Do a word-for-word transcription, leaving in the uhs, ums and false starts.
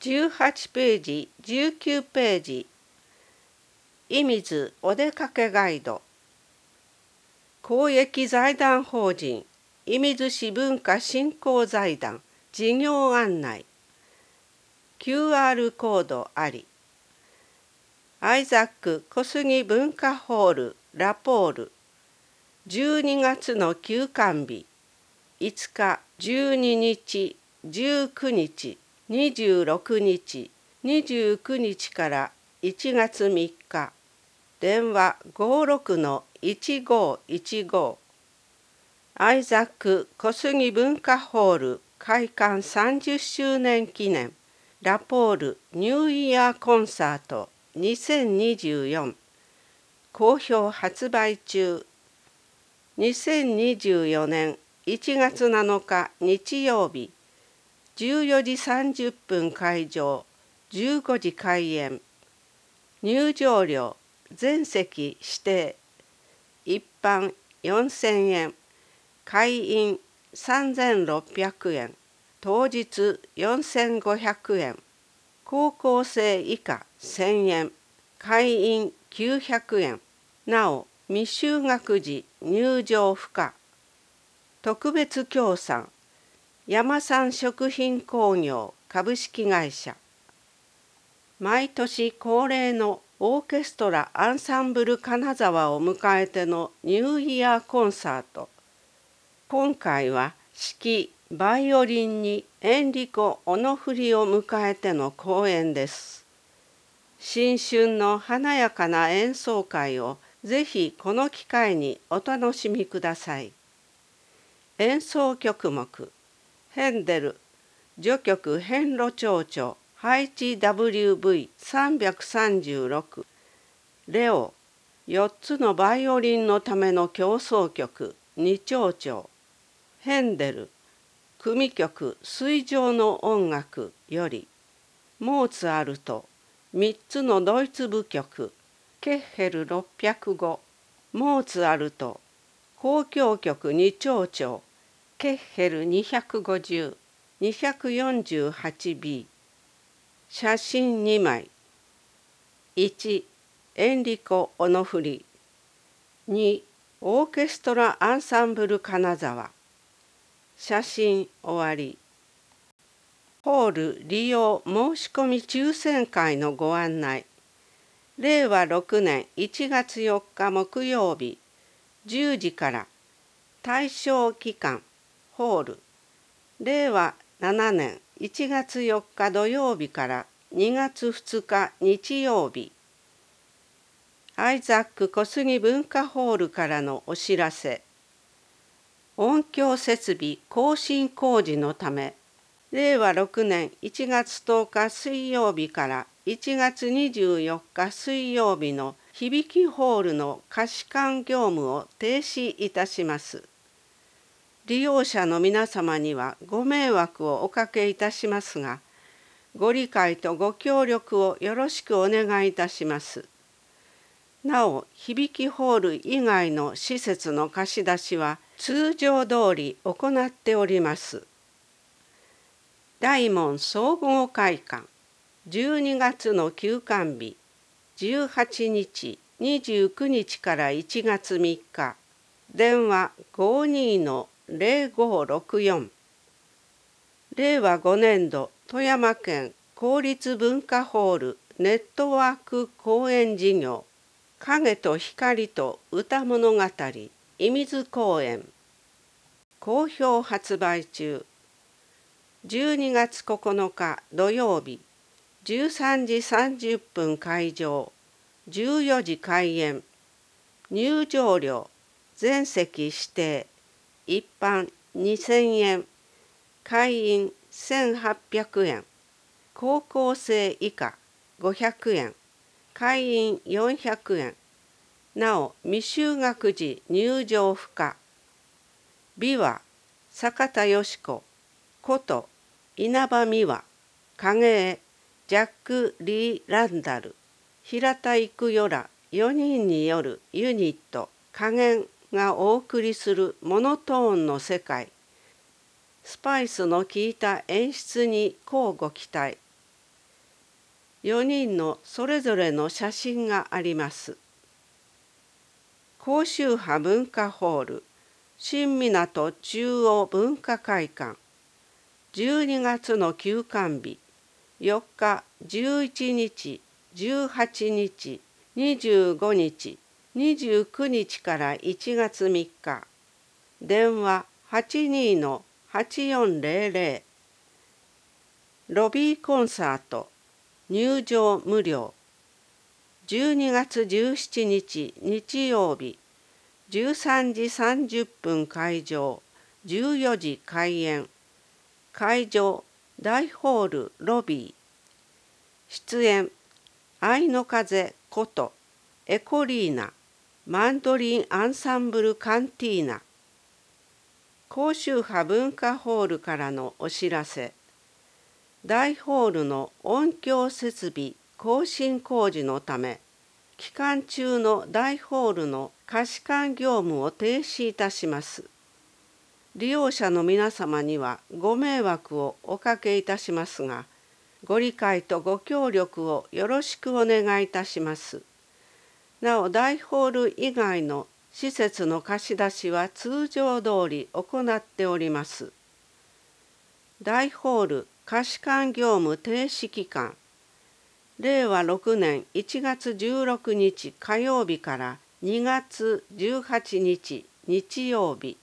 じゅうはちページ、じゅうきゅうページ。射水お出かけガイド。公益財団法人射水市文化振興財団事業案内。キューアール コードあり。アイザック小杉文化ホールラポール。じゅうにがつの休館日。いつか、じゅうににち、じゅうくにち、にじゅうろくにち、にじゅうくにちからいちがつみっか。電話ごろくのいちごいちご。アイザック小杉文化ホール開館さんじゅっしゅうねん記念ラポールニューイヤーコンサートにせんにじゅうよん。好評発売中。にせんにじゅうよねんいちがつなのか日曜日。じゅうよじさんじゅっぷん開場、じゅうごじ開演。入場料、全席指定。一般よんせんえん、会員さんぜんろっぴゃくえん、当日よんせんごひゃくえん、高校生以下せんえん、会員きゅうひゃくえん。なお、未就学時入場不可。特別協賛、山産食品工業株式会社。毎年恒例のオーケストラアンサンブル金沢を迎えてのニューイヤーコンサート。今回は指揮バイオリンにエンリコ・オノフリを迎えての公演です。新春の華やかな演奏会をぜひこの機会にお楽しみください。演奏曲目、ヘンデル、序曲遍路長調配置 ダブリューブイさんびゃくさんじゅうろく。レオ、よっつのバイオリンのための協奏曲に長調。ヘンデル、組曲水上の音楽より。モーツァルト、みっつのドイツ舞曲ケッヘルろっぴゃくご。モーツァルト、交響曲に長調ケッヘルにひゃくごじゅう、にひゃくよんじゅうはちビー。写真にまい。いち、エンリコ・オノフリ。に、オーケストラアンサンブル金沢。写真終わり。ホール利用申し込み抽選会のご案内。れいわろくねんいちがつよっか木曜日じゅうじから対象期間ホール。れいわななねんいちがつよっか土曜日からにがつふつか日曜日。アイザック小杉文化ホールからのお知らせ。音響設備更新工事のため、れいわろくねんいちがつとおか水曜日からいちがつにじゅうよっか水曜日の響きホールの貸し館業務を停止いたします。利用者の皆様にはご迷惑をおかけいたしますが、ご理解とご協力をよろしくお願いいたします。なお、響きホール以外の施設の貸し出しは通常通り行っております。大門総合会館、じゅうにがつの休館日、じゅうはちにち、にじゅうくにちからいちがつみっか。電話ごにのぜろごろくよん。れいわごねんど富山県公立文化ホールネットワーク公演事業影と光と歌物語射水公演。好評発売中。じゅうにがつここのか土曜日じゅうさんじさんじゅっぷん開場、じゅうよじ開演。入場料全席指定。一般にせんえん、会員せんはっぴゃくえん、高校生以下ごひゃくえん、会員よんひゃくえん。なお、未就学時入場不可。美は坂田佳子こと稲葉美和、影絵ジャック・リー・ランダル、平田育代らよにんによるユニット影がお送りするモノトーンの世界。スパイスの効いた演出に乞うご期待。 よにんのそれぞれの写真があります。甲州派文化ホール新港中央文化会館じゅうにがつの休館日よっか、じゅういちにち、じゅうはちにち、にじゅうごにち、にじゅうくにちからいちがつみっか電話 はちにーのはちよんぜろぜろ ロビーコンサート入場無料じゅうにがつじゅうしちにち日曜日じゅうさんじさんじゅっぷん開場じゅうよじ開演会場大ホールロビー出演愛の風ことエコリーナマンドリンアンサンブルカンティーナ甲州派文化ホールからのお知らせ大ホールの音響設備更新工事のため期間中の大ホールの貸し館業務を停止いたします。利用者の皆様にはご迷惑をおかけいたしますが、ご理解とご協力をよろしくお願いいたします。なお、大ホール以外の施設の貸し出しは通常通り行っております。大ホール貸し館業務停止期間、れいわろくねんいちがつじゅうろくにち火曜日からにがつじゅうはちにち日曜日